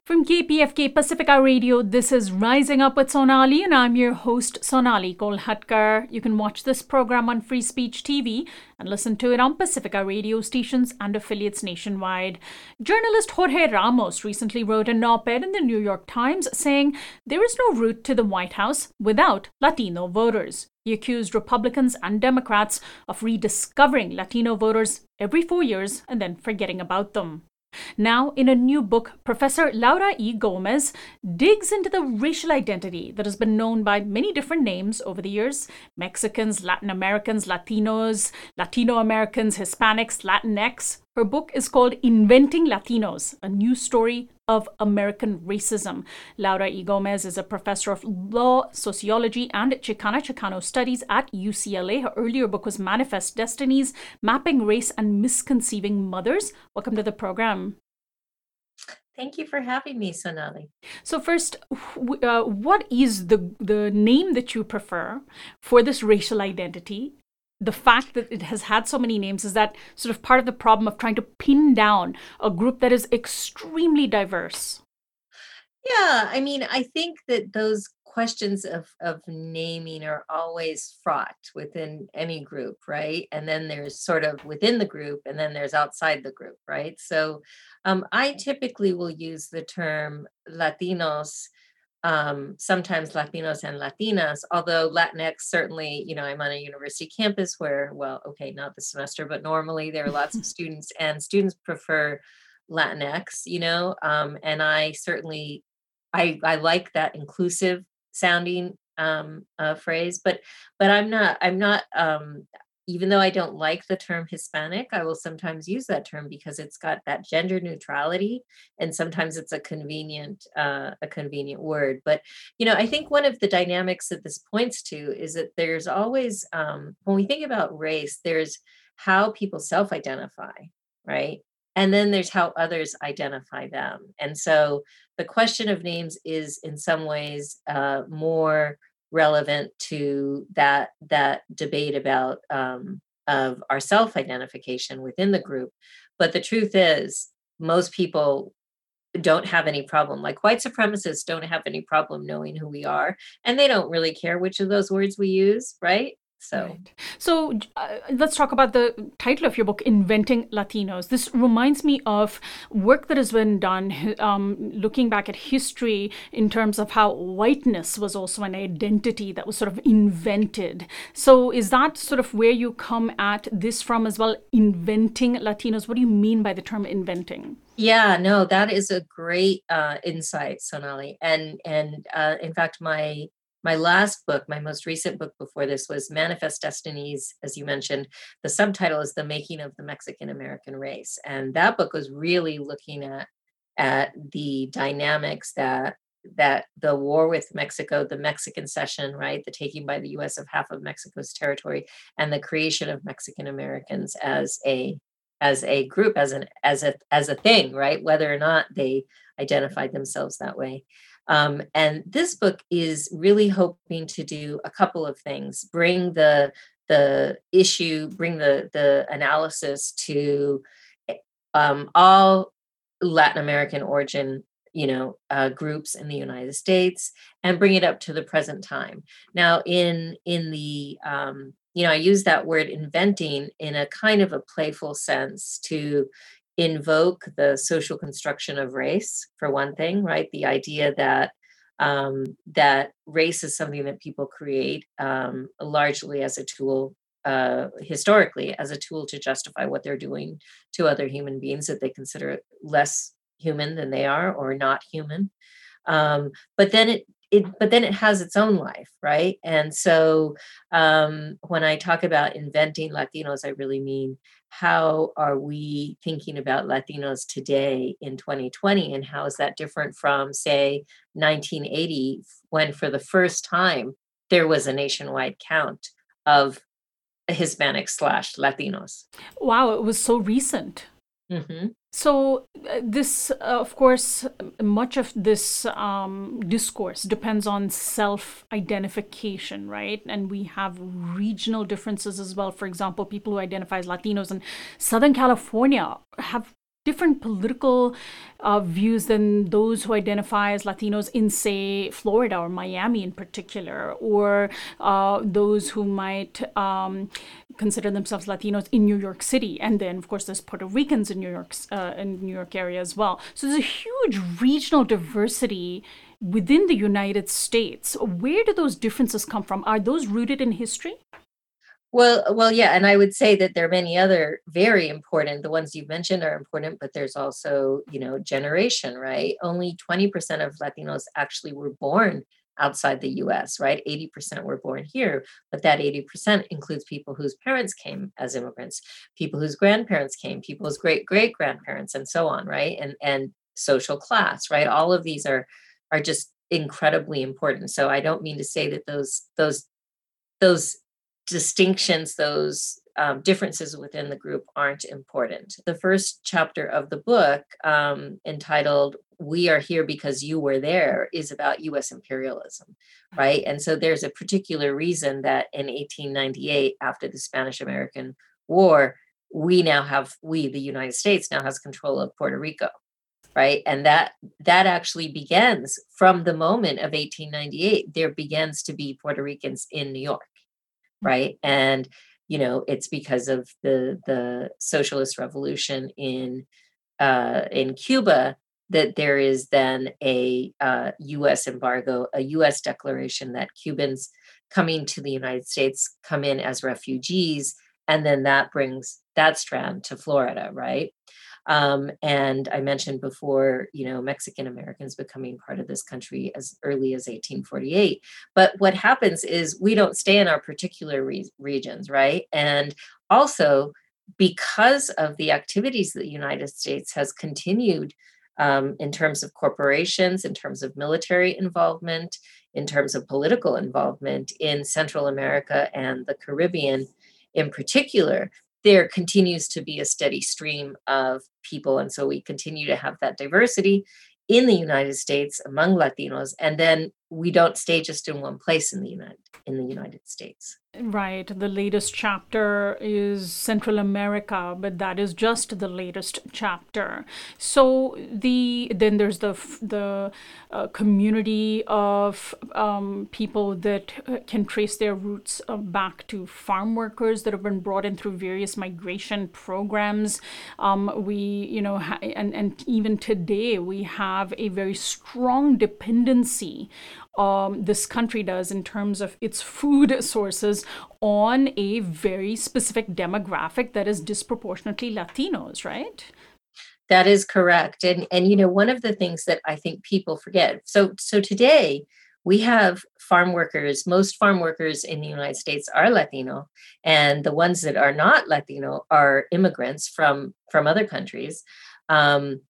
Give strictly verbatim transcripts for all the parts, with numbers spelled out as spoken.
From K P F K Pacifica Radio, this is Rising Up with Sonali, and I'm your host, Sonali Kolhatkar. You can watch this program on Free Speech T V and listen to it on Pacifica radio stations and affiliates nationwide. Journalist Jorge Ramos recently wrote an op-ed in the New York Times saying there is no route to the White House without Latino voters. He accused Republicans and Democrats of rediscovering Latino voters every four years and then forgetting about them. Now, in a new book, Professor Laura E. Gomez digs into the racial identity that has been known by many different names over the years: Mexicans, Latin Americans, Latinos, Latino Americans, Hispanics, Latinx. Her book is called Inventing Latinos, a new story of American racism. Laura E. Gomez is a professor of law, sociology, and Chicana Chicano studies at U C L A. Her earlier book was Manifest Destinies, Mapping Race and Misconceiving Mothers. Welcome to the program. Thank you for having me, Sonali. So first, uh, what is the, the name that you prefer for this racial identity? The fact that it has had so many names, is that sort of part of the problem of trying to pin down a group that is extremely diverse? Yeah, I mean, I think that those questions of, of naming are always fraught within any group, right? And then there's sort of within the group, and then there's outside the group, right? So um, I typically will use the term Latinos, um, sometimes Latinos and Latinas, although Latinx, certainly, you know, I'm on a university campus where, well, okay, not this semester, but normally there are lots of students, and students prefer Latinx, you know, um, and I certainly, I, I like that inclusive sounding um, uh, phrase, but, but I'm not, I'm not, um, even though I don't like the term Hispanic, I will sometimes use that term because it's got that gender neutrality, and sometimes it's a convenient, uh, a convenient word. But, you know, I think one of the dynamics that this points to is that there's always, um, when we think about race, there's how people self-identify, right? And then there's how others identify them. And so the question of names is in some ways uh, more relevant to that that debate about um, of our self-identification within the group. But the truth is, most people don't have any problem. Like white supremacists don't have any problem knowing who we are, and they don't really care which of those words we use, right? So, right. So uh, let's talk about the title of your book, Inventing Latinos. This reminds me of work that has been done um, looking back at history in terms of how whiteness was also an identity that was sort of invented. So is that sort of where you come at this from as well, inventing Latinos? What do you mean by the term inventing? Yeah, no, that is a great uh, insight, Sonali. And and uh, in fact, my My last book, my most recent book before this, was Manifest Destinies, as you mentioned. The subtitle is The Making of the Mexican American Race. And that book was really looking at, at the dynamics that that the war with Mexico, the Mexican cession, right, the taking by the U S of half of Mexico's territory, and the creation of Mexican Americans as a as a group, as an as a as a thing, right, whether or not they identified themselves that way. Um, and this book is really hoping to do a couple of things: bring the the issue, bring the the analysis to um, all Latin American origin, you know, uh, groups in the United States, and bring it up to the present time. Now, in in the um, you know, I use that word inventing in a kind of a playful sense to invoke the social construction of race, for one thing, right? The idea that um, that race is something that people create um, largely as a tool, uh, historically, as a tool to justify what they're doing to other human beings that they consider less human than they are, or not human. Um, but then it it but then it has its own life, right? And so um, when I talk about inventing Latinos, I really mean, how are we thinking about Latinos today in twenty twenty, and how is that different from, say, nineteen eighty, when for the first time there was a nationwide count of Hispanics slash Latinos? Wow, it was so recent. Mm-hmm. So uh, this, uh, of course, much of this um, discourse depends on self-identification, right? And we have regional differences as well. For example, people who identify as Latinos in Southern California have different political uh, views than those who identify as Latinos in, say, Florida or Miami in particular, or uh, those who might um, consider themselves Latinos in New York City, and then of course there's Puerto Ricans in New York, uh, in New York area as well. So there's a huge regional diversity within the United States. Where do those differences come from? Are those rooted in history? Well, well, yeah, and I would say that there are many other very important. The ones you've mentioned are important, but there's also, you know, generation, right? Only twenty percent of Latinos actually were born outside the U S, right? eighty percent were born here, but that eighty percent includes people whose parents came as immigrants, people whose grandparents came, people's great great grandparents, and so on, right? And and social class, right? All of these are are just incredibly important. So I don't mean to say that those those those distinctions, those um, differences within the group aren't important. The first chapter of the book, um, entitled We Are Here Because You Were There, is about U S imperialism, right? And so there's a particular reason that in eighteen ninety-eight, after the Spanish American War, we now have, we, the United States, now has control of Puerto Rico. Right. And that that actually begins from the moment of eighteen ninety-eight. There begins to be Puerto Ricans in New York. Right. And, you know, it's because of the the socialist revolution in uh, in Cuba that there is then a uh, U S embargo, a U S declaration that Cubans coming to the United States come in as refugees. And then that brings that strand to Florida. Right. Um, and I mentioned before, you know, Mexican Americans becoming part of this country as early as eighteen forty-eight. But what happens is we don't stay in our particular re- regions, right? And also, because of the activities that the United States has continued um, in terms of corporations, in terms of military involvement, in terms of political involvement in Central America and the Caribbean in particular, there continues to be a steady stream of people. And so we continue to have that diversity in the United States among Latinos. And then we don't stay just in one place in the United in the United States. Right. The latest chapter is Central America, but that is just the latest chapter. So the then there's the the uh, community of um, people that can trace their roots uh, back to farm workers that have been brought in through various migration programs. Um, we, you know, ha- and and even today we have a very strong dependency. Um, this country does in terms of its food sources on a very specific demographic that is disproportionately Latinos, right? That is correct. And and you know, one of the things that I think people forget. So so today we have farm workers. Most farm workers in the United States are Latino, and the ones that are not Latino are immigrants from from other countries. Um,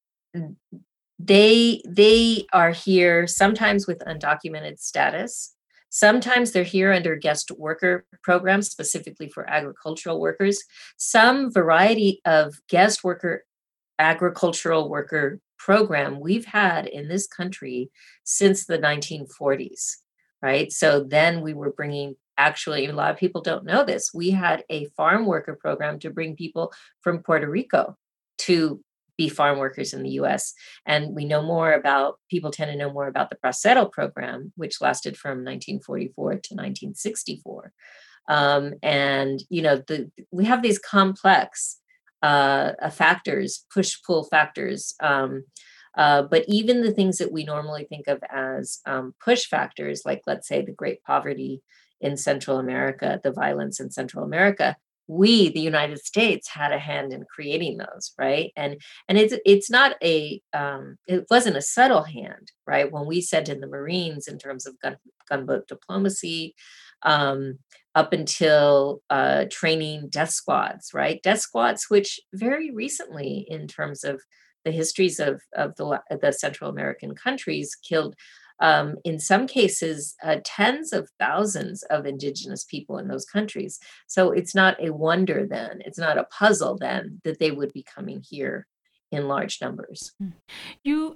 they they are here sometimes with undocumented status. Sometimes they're here under guest worker programs specifically for agricultural workers. Some variety of guest worker agricultural worker program we've had in this country since the nineteen forties, right? So then we were bringing, actually, a lot of people don't know this, we had a farm worker program to bring people from Puerto Rico to be farm workers in the U S. And we know more about, people tend to know more about the Bracero program, which lasted from nineteen forty-four to nineteen sixty-four. Um, and, you know, the we have these complex uh, uh, factors, push-pull factors. Um, uh, but even the things that we normally think of as um, push factors, like let's say the great poverty in Central America, the violence in Central America, we, the United States, had a hand in creating those, right? And and it's it's not a um, it wasn't a subtle hand, right? When we sent in the Marines in terms of gun gunboat diplomacy, um, up until uh, training death squads, right? Death squads, which very recently, in terms of the histories of of the the Central American countries, killed um, in some cases, uh, tens of thousands of indigenous people in those countries. So it's not a wonder then, it's not a puzzle then that they would be coming here in large numbers. You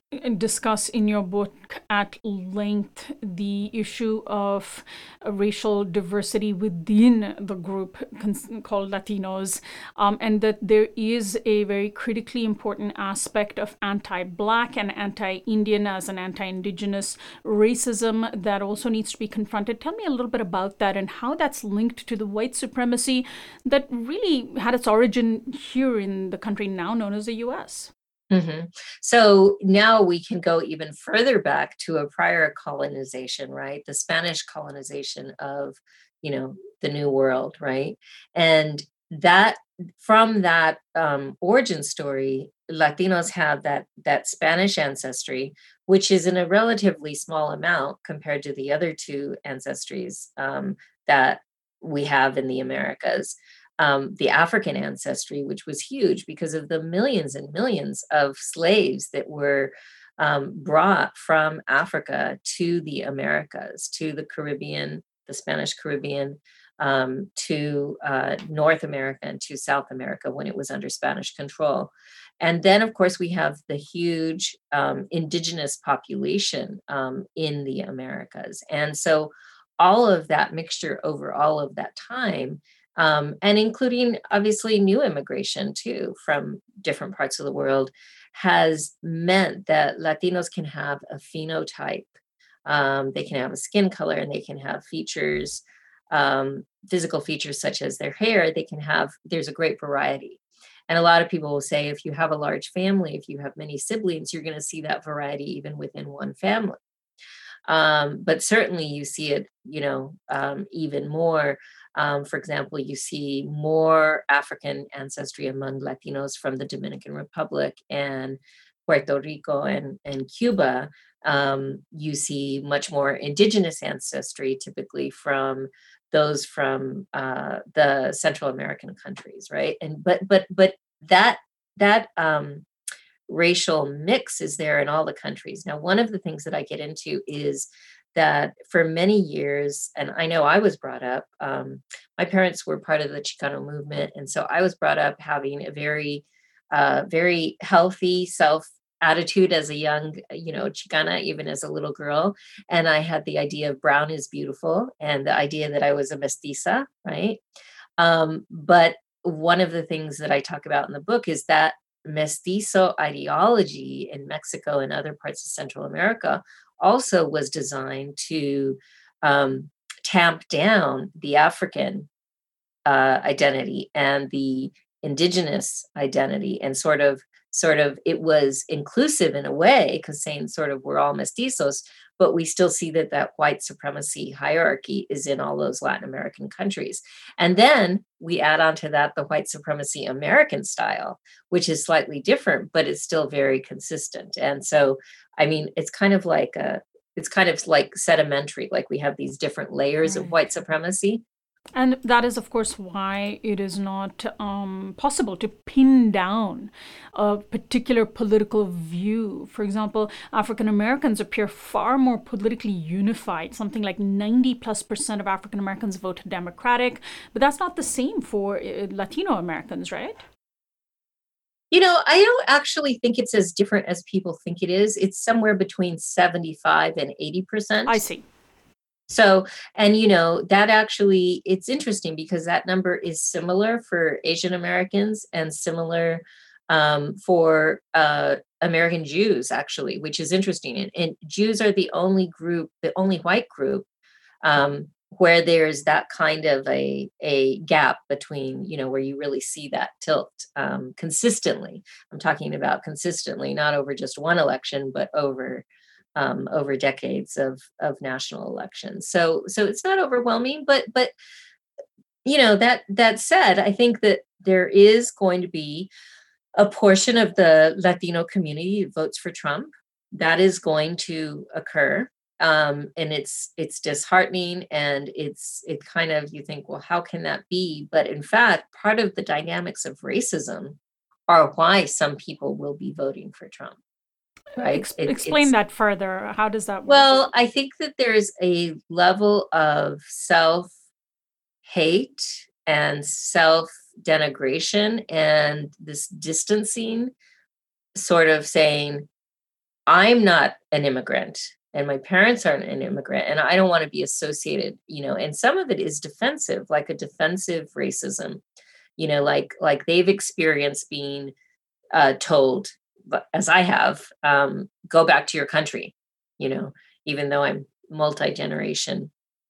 discuss in your book at length the issue of racial diversity within the group cons- called Latinos, um, and that there is a very critically important aspect of anti-Black and anti-Indian as an anti-Indigenous racism that also needs to be confronted. Tell me a little bit about that and how that's linked to the white supremacy that really had its origin here in the country now known as the U S. Mm-hmm. So now we can go even further back to a prior colonization, right? The Spanish colonization of, you know, the New World, right? And that from that um, origin story, Latinos have that that Spanish ancestry, which is in a relatively small amount compared to the other two ancestries um, that we have in the Americas. Um, the African ancestry, which was huge because of the millions and millions of slaves that were um, brought from Africa to the Americas, to the Caribbean, the Spanish Caribbean, um, to uh, North America and to South America when it was under Spanish control. And then, of course, we have the huge um, indigenous population um, in the Americas. And so all of that mixture over all of that time, um, and including obviously new immigration too from different parts of the world, has meant that Latinos can have a phenotype. Um, they can have a skin color and they can have features, um, physical features such as their hair. They can have, there's a great variety. And a lot of people will say if you have a large family, if you have many siblings, you're going to see that variety even within one family. Um, but certainly you see it, you know, um, even more. Um, for example, you see more African ancestry among Latinos from the Dominican Republic and Puerto Rico and, and Cuba. Um, you see much more indigenous ancestry, typically from those from uh, the Central American countries, right? And but but but that that um, racial mix is there in all the countries. Now, one of the things that I get into is that for many years, and I know I was brought up, um, my parents were part of the Chicano movement. And so I was brought up having a very, uh, very healthy self attitude as a young, you know, Chicana, even as a little girl. And I had the idea of brown is beautiful and the idea that I was a mestiza, right? Um, but one of the things that I talk about in the book is that mestizo ideology in Mexico and other parts of Central America also was designed to um, tamp down the African uh, identity and the indigenous identity, and sort of sort of it was inclusive in a way because saying sort of we're all mestizos, but we still see that that white supremacy hierarchy is in all those Latin American countries. And then we add on to that the white supremacy American style, which is slightly different, but it's still very consistent. And so, I mean, it's kind of like a, it's kind of like sedimentary, like we have these different layers of white supremacy. And that is, of course, why it is not um, possible to pin down a particular political view. For example, African Americans appear far more politically unified. Something like ninety plus percent of African Americans vote Democratic, but that's not the same for uh, Latino Americans, right? You know, I don't actually think it's as different as people think it is. It's somewhere between seventy-five and eighty percent. I see. So, and you know, that actually, it's interesting because that number is similar for Asian Americans and similar um, for uh, American Jews, actually, which is interesting. And, and Jews are the only group, the only white group um, where there's that kind of a, a gap between, you know, where you really see that tilt um, consistently. I'm talking about consistently, not over just one election, but over Um, over decades of of national elections. So so it's not overwhelming, but but you know, that that said, I think that there is going to be a portion of the Latino community that votes for Trump. That is going to occur. Um, and it's it's disheartening, and it's it kind of, you think, well, how can that be? But in fact, part of the dynamics of racism are why some people will be voting for Trump. Right? Ex- It, explain it's that further. How does that work? Well, I think that there's a level of self hate and self denigration and this distancing, sort of saying, I'm not an immigrant and my parents aren't an immigrant and I don't want to be associated, you know, and some of it is defensive, like a defensive racism, you know, like like they've experienced being uh, told, but as I have, um, go back to your country, you know, even though I'm multi-generation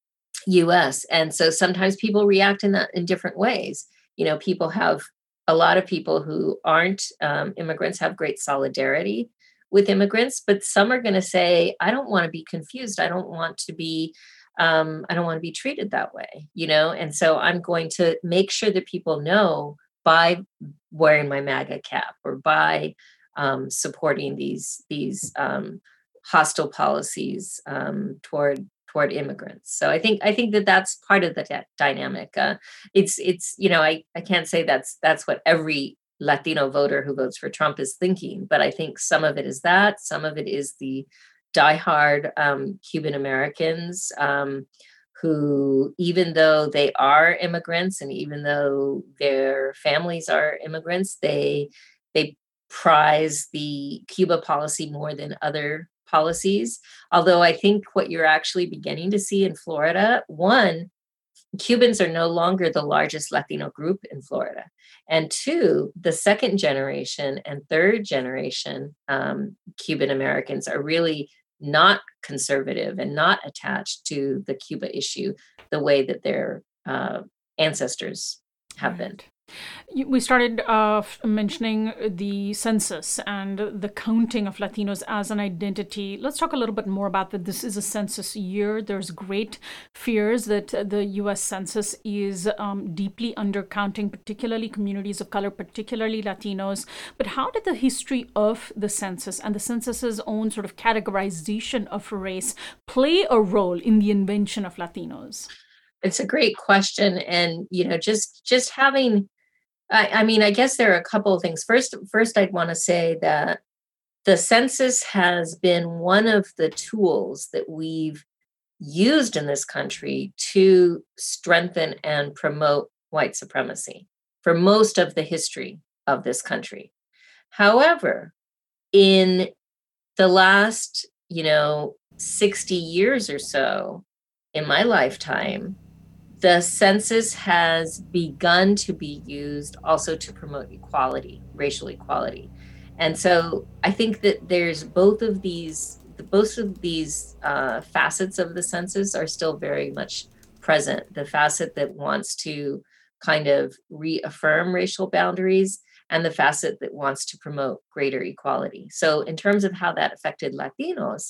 U S. And so sometimes people react in that in different ways. You know, people have a lot of people who aren't um, immigrants have great solidarity with immigrants, but some are going to say, I don't want to be confused. I don't want to be, um, I don't want to be treated that way, you know? And so I'm going to make sure that people know by wearing my MAGA cap or by um, supporting these, these um, hostile policies um, toward toward immigrants. So I think I think that that's part of the d- dynamic. Uh, it's it's you know I I can't say that's that's what every Latino voter who votes for Trump is thinking, but I think some of it is that, some of it is the diehard um, Cuban Americans um, who, even though they are immigrants and even though their families are immigrants, they they prize the Cuba policy more than other policies. Although I think what you're actually beginning to see in Florida, one, Cubans are no longer the largest Latino group in Florida. And two, the second generation and third generation um, Cuban Americans are really not conservative and not attached to the Cuba issue the way that their uh, ancestors have been. Right. You- We started uh, f- mentioning the census and the counting of Latinos as an identity. Let's talk a little bit more about that. This is a census year. There's great fears that uh, the U S Census is um, deeply undercounting, particularly communities of color, particularly Latinos. But how did the history of the census and the census's own sort of categorization of race play a role in the invention of Latinos? It's a great question. And, you know, just just having I, I mean, I guess there are a couple of things. First, first, I'd want to say that the census has been one of the tools that we've used in this country to strengthen and promote white supremacy for most of the history of this country. However, in the last, you know, sixty years or so, in my lifetime, the census has begun to be used also to promote equality, racial equality. And so I think that there's both of these, both of these uh, facets of the census are still very much present. The facet that wants to kind of reaffirm racial boundaries and the facet that wants to promote greater equality. So in terms of how that affected Latinos,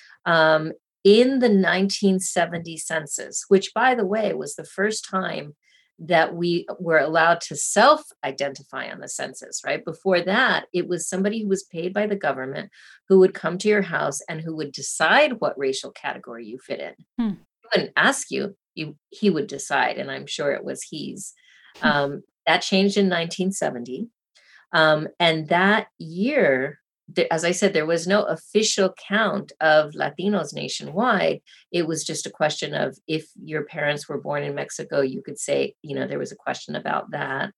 um, in the nineteen seventy census, which, by the way, was the first time that we were allowed to self-identify on the census, right? Before that, it was somebody who was paid by the government who would come to your house and who would decide what racial category you fit in. Hmm. He wouldn't ask you, you he would decide, and I'm sure it was he's. Um, that changed in nineteen seventy. Um, and that year, as I said, there was no official count of Latinos nationwide. It was just a question of if your parents were born in Mexico, you could say, you know, there was a question about that.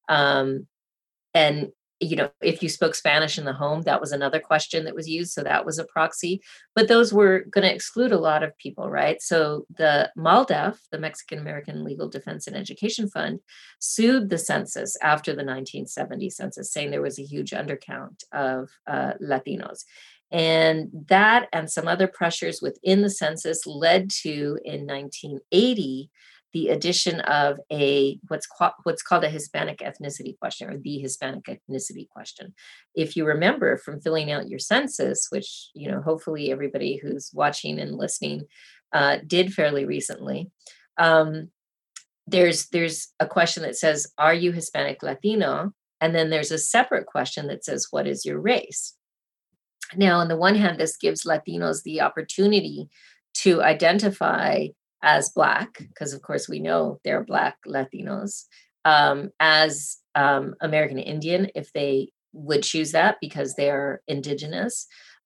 Um, and, you know, if you spoke Spanish in the home, that was another question that was used. So that was a proxy. But those were going to exclude a lot of people, right? So the MALDEF, the Mexican American Legal Defense and Education Fund, sued the census after the nineteen seventy census, saying there was a huge undercount of uh, Latinos. And that and some other pressures within the census led to, in nineteen eighty, the addition of a what's called what's called a Hispanic ethnicity question, or the Hispanic ethnicity question. If you remember from filling out your census, which, you know, hopefully everybody who's watching and listening uh, did fairly recently, um, there's there's a question that says, "Are you Hispanic Latino?" And then there's a separate question that says, "What is your race?" Now, on the one hand, this gives Latinos the opportunity to identify as Black, because of course we know they're Black Latinos, um, as um, American Indian, if they would choose that because they're indigenous,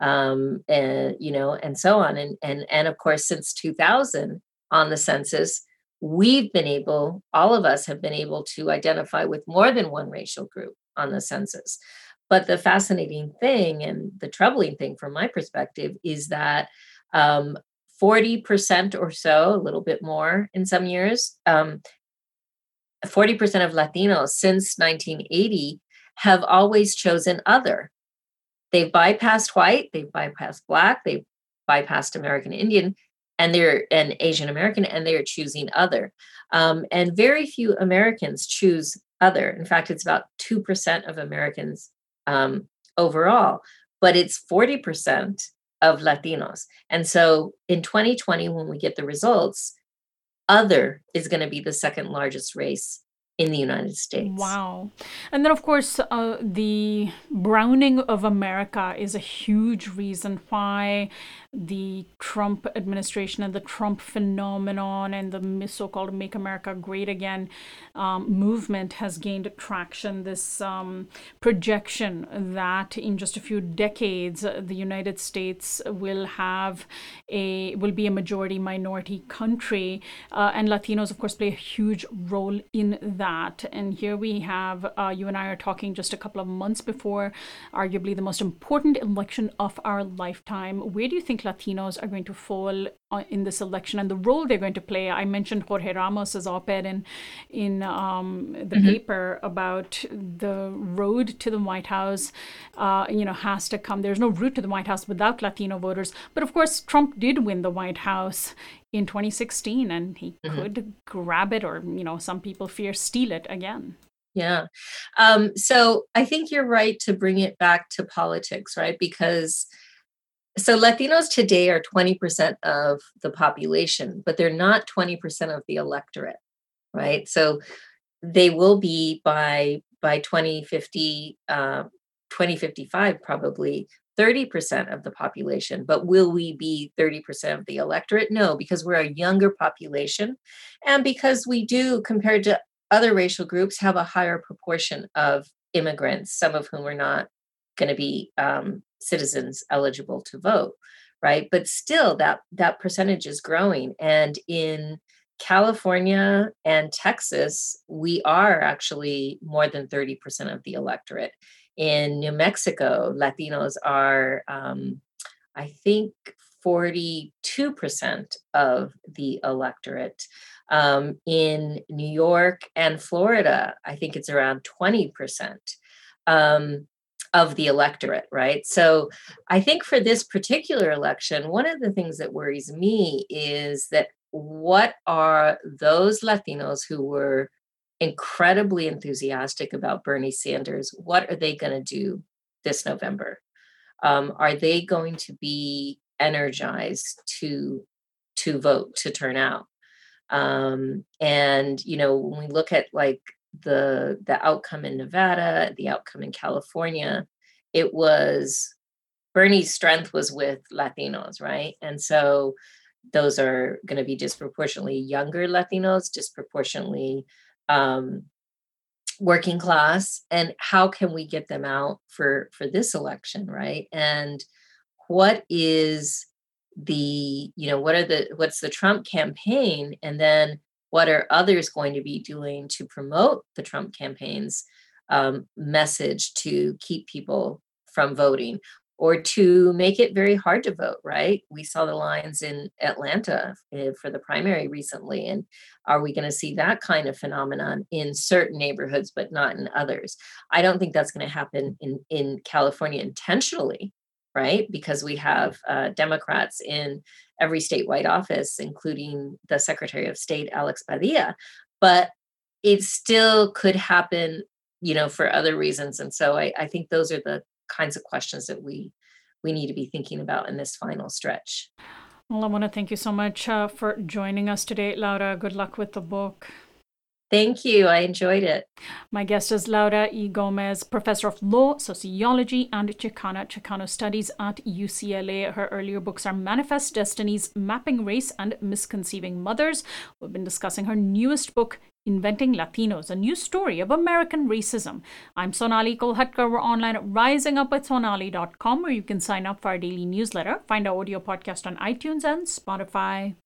um, and you know, and so on. And and and of course, since two thousand on the census, we've been able, all of us have been able to identify with more than one racial group on the census. but the fascinating thing and the troubling thing from my perspective is that um, forty percent or so, a little bit more in some years, um, forty percent of Latinos since nineteen eighty have always chosen other. They've bypassed white, they've bypassed Black, they've bypassed American Indian, and they're an Asian American, and they're choosing other. Um, and very few Americans choose other. In fact, it's about two percent of Americans um, overall, but it's forty percent of Latinos. And so in twenty twenty, when we get the results, other is going to be the second largest race in the United States. Wow. And then, of course, uh, the browning of America is a huge reason why the Trump administration and the Trump phenomenon and the so-called Make America Great Again um, movement has gained traction. This um, projection that in just a few decades, uh, the United States will have a will be a majority minority country, uh, and Latinos, of course, play a huge role in that. And here we have uh, you and I are talking just a couple of months before arguably the most important election of our lifetime. Where do you think Latinos are going to fall in this election and the role they're going to play? I mentioned Jorge Ramos's op-ed in in um, the mm-hmm. paper about the road to the White House. Uh, you know, has to come. There's no route to the White House without Latino voters. But of course, Trump did win the White House in twenty sixteen, and he mm-hmm. could grab it, or you know, some people fear steal it again. Yeah. Um, so I think you're right to bring it back to politics, right? Because so Latinos today are twenty percent of the population, but they're not twenty percent of the electorate, right? So they will be by by twenty fifty, uh, twenty fifty-five, probably thirty percent of the population. But will we be thirty percent of the electorate? No, because we're a younger population. And because we do, compared to other racial groups, have a higher proportion of immigrants, some of whom are not going to be um, citizens eligible to vote, right? But still, that that percentage is growing. And in California and Texas, we are actually more than thirty percent of the electorate. In New Mexico, Latinos are, um, I think, forty-two percent of the electorate. Um, in New York and Florida, I think it's around twenty percent. Um, of the electorate, right? So I think for this particular election, one of the things that worries me is that what are those Latinos who were incredibly enthusiastic about Bernie Sanders, what are they going to do this November? Um, are they going to be energized to, to vote, to turn out? Um, and, you know, when we look at like the the outcome in Nevada, the outcome in California, it was Bernie's strength was with Latinos, right? And so those are going to be disproportionately younger Latinos, disproportionately um, working class. And how can we get them out for for this election, right? And what is the, you know, what are the what's the Trump campaign, and then what are others going to be doing to promote the Trump campaign's um, message to keep people from voting or to make it very hard to vote, right? We saw the lines in Atlanta for the primary recently. And are we going to see that kind of phenomenon in certain neighborhoods, but not in others? I don't think that's going to happen in, in California intentionally, right? Because we have uh, Democrats in every statewide office, including the Secretary of State, Alex Padilla, but it still could happen, you know, for other reasons. And so I, I think those are the kinds of questions that we we need to be thinking about in this final stretch. Well, I want to thank you so much uh, for joining us today, Laura. Good luck with the book. Thank you. I enjoyed it. My guest is Laura E. Gomez, professor of law, sociology, and Chicana Chicano studies at U C L A. Her earlier books are Manifest Destinies, Mapping Race and Misconceiving Mothers. We've been discussing her newest book, Inventing Latinos, a new story of American racism. I'm Sonali Kolhatkar. We're online at rising up with sonali dot com, where you can sign up for our daily newsletter, find our audio podcast on iTunes and Spotify.